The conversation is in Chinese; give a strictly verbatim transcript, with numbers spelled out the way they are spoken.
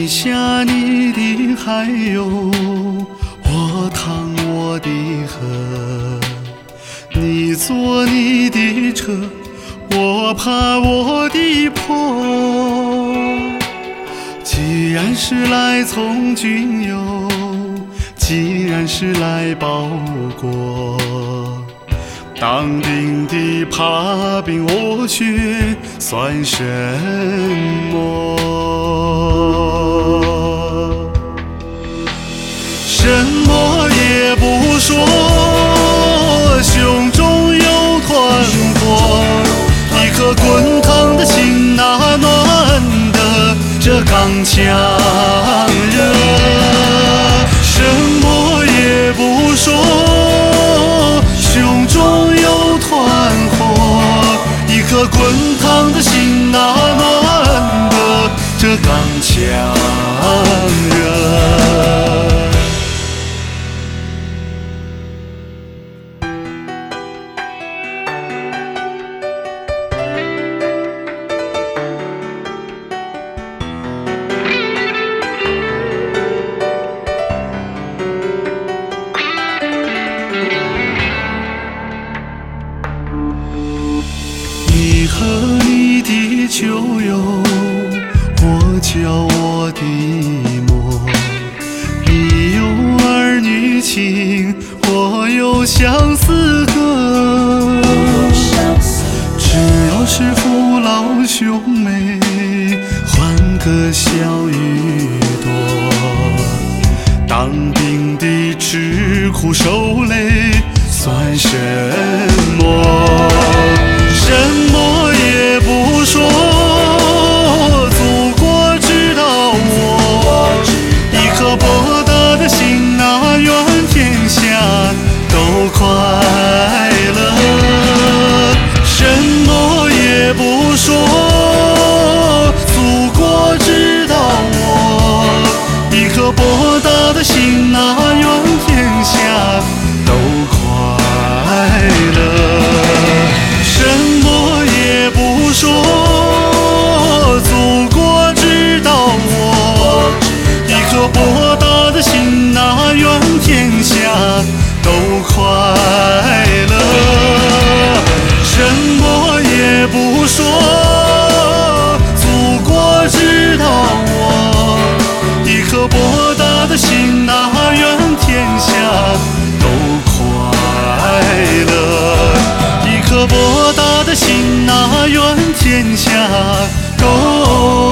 你下你的海哟，我淌我的河，你坐你的车，我爬我的坡。既然是来从军哟，既然是来报国，当兵的怕兵我却算什么？什么也不说，胸中有团火，一颗滚烫的心那暖的这刚强热。什么也不说，胸中有团火，一颗滚烫的心那暖的这刚强热。你喝你的酒哟，我浇我的墨。你有儿女情，我有相思歌。只要是父老兄妹，欢歌笑语多。当兵的吃苦受累，算什么？什么也不说，祖国知道我，一颗博大的心啊，愿天下都快乐。什么也不说，祖国知道我，一颗博大的心啊，愿天下都快乐。什么也不说，祖国知道我，一颗博大的心啊，愿天下都快乐。什么也不说，祖国知道我，一颗博大的心啊，愿天下都快乐。一颗博大的心啊，愿天下都